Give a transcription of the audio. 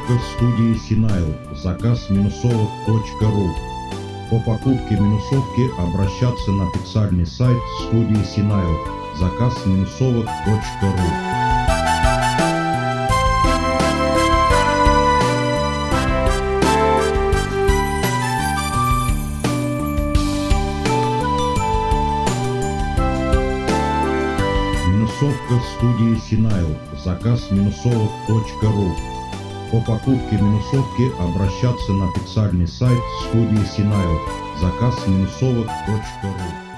Минусовка студии Синайл. Заказ минусовок.ру. По покупке минусовки обращаться на официальный сайт студии Синайл. Заказ минусовок.ру. Минусовка студии Синайл. Заказ минусовок.ру. По покупке минусовки обращаться на официальный сайт студии Синайл. Заказ минусовок.ру.